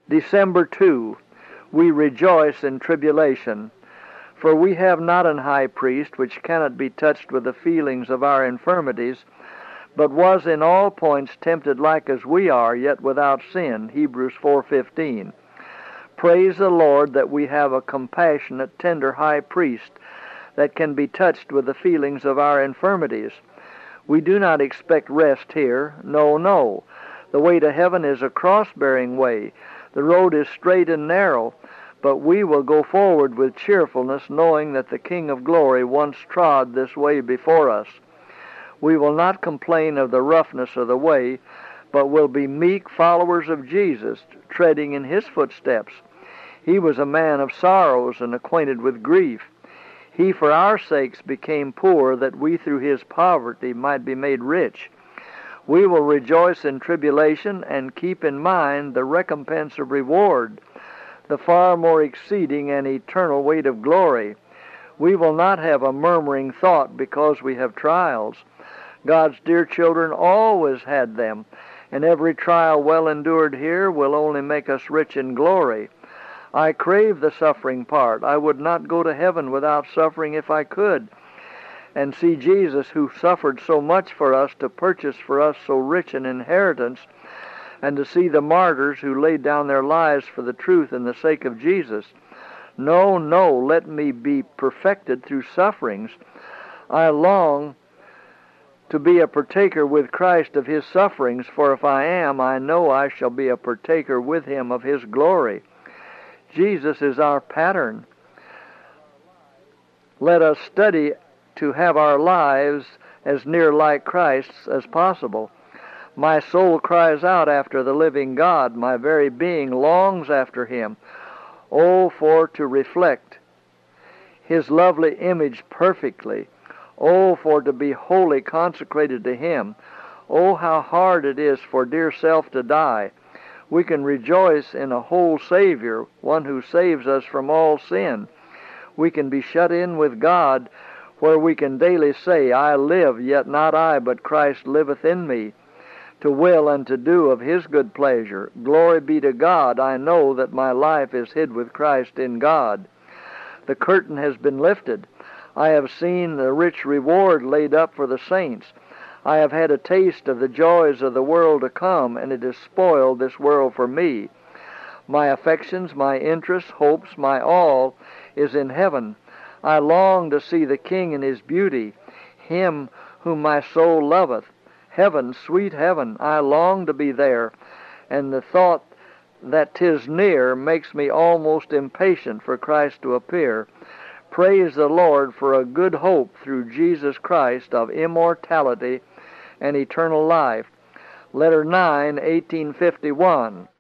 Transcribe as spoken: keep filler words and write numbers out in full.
December second, we rejoice in tribulation. For we have not an high priest which cannot be touched with the feelings of our infirmities, but was in all points tempted like as we are, yet without sin. Hebrews four fifteen. Praise the Lord that we have a compassionate, tender high priest that can be touched with the feelings of our infirmities. We do not expect rest here. No, no. The way to heaven is a cross-bearing way. The road is straight and narrow, but we will go forward with cheerfulness, knowing that the King of Glory once trod this way before us. We will not complain of the roughness of the way, but will be meek followers of Jesus, treading in his footsteps. He was a man of sorrows and acquainted with grief. He for our sakes became poor, that we through his poverty might be made rich. We will rejoice in tribulation and keep in mind the recompense of reward, the far more exceeding and eternal weight of glory. We will not have a murmuring thought because we have trials. God's dear children always had them, and every trial well endured here will only make us rich in glory. I crave the suffering part. I would not go to heaven without suffering if I could, and see Jesus, who suffered so much for us to purchase for us so rich an inheritance, and to see the martyrs who laid down their lives for the truth and the sake of Jesus. No, no, let me be perfected through sufferings. I long to be a partaker with Christ of his sufferings, for if I am, I know I shall be a partaker with him of his glory. Jesus is our pattern. Let us study to have our lives as near like Christ's as possible. My soul cries out after the living God. My very being longs after him. Oh, for to reflect his lovely image perfectly. Oh, for to be wholly consecrated to him. Oh, how hard it is for dear self to die. We can rejoice in a whole Savior, one who saves us from all sin. We can be shut in with God, where we can daily say, I live, yet not I, but Christ liveth in me, to will and to do of his good pleasure. Glory be to God, I know that my life is hid with Christ in God. The curtain has been lifted. I have seen the rich reward laid up for the saints. I have had a taste of the joys of the world to come, and it has spoiled this world for me. My affections, my interests, hopes, my all is in heaven. I long to see the King in his beauty, him whom my soul loveth. Heaven, sweet heaven, I long to be there, and the thought that 'tis near makes me almost impatient for Christ to appear. Praise the Lord for a good hope through Jesus Christ of immortality and eternal life. Letter nine, eighteen fifty-one.